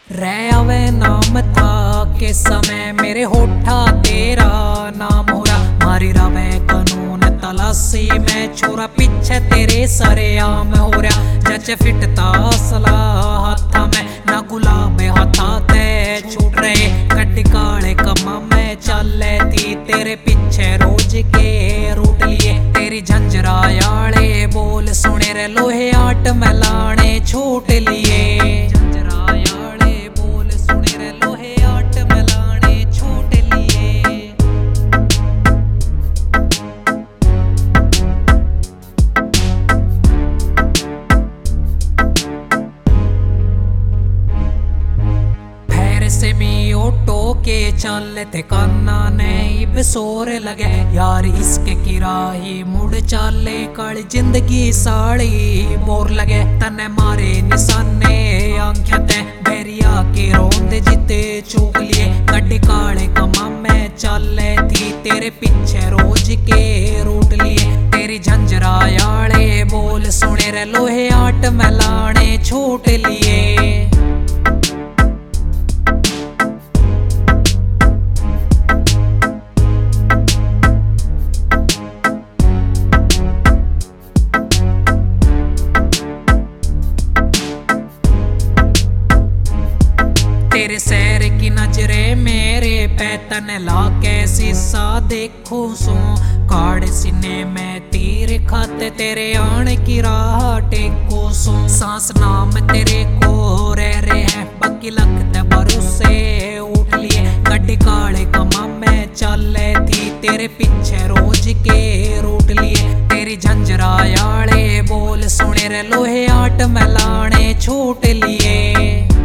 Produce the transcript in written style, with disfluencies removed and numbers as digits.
रे आवे नाम था के समय मेरे होठा तेरा नाम हो रहा। मारी रवे कानून तलाशी में छोरा पीछे तेरे सरे आम हो रहा। जच फिटता सलाह हाथा में ना गुलाब हाथा ते छूट रहे। कटी काले कमा में चले थी तेरे पीछे रोज के रूट लिए। तेरी झंझरायाले बोल सुने रे लोहे आट में लाने छूट लिए। से मी ऑटो के चल थे काना ने बेसोर लगे यार इसके किराही मुड़ चाले कल जिंदगी साड़ी बोर लगे। तने मारे निशाने आंखें ते बैरिया के रोंदे जीते चूक लिए। गड्डी काले कमा में चले थी तेरे पीछे रोज के रूट लिए। तेरी झंझरायाले बोल सुने रे लोहे आट में लाने छूट लिए। तेरे सैर की नजरे मेरे पैतन लाके शीशा देखो सो। काड़ सीने में तीर खाते तेरे आने की राह टेको सो। सांस नाम तेरे को रहे हैं बाकी लगते भरोसे उठ लिए। गड्डी काले कमा में चले थी तेरे पीछे रोज के रूट लिए। तेरी झंझरायाले बोल सुने रे लोहे आट में लाने छूट लिए।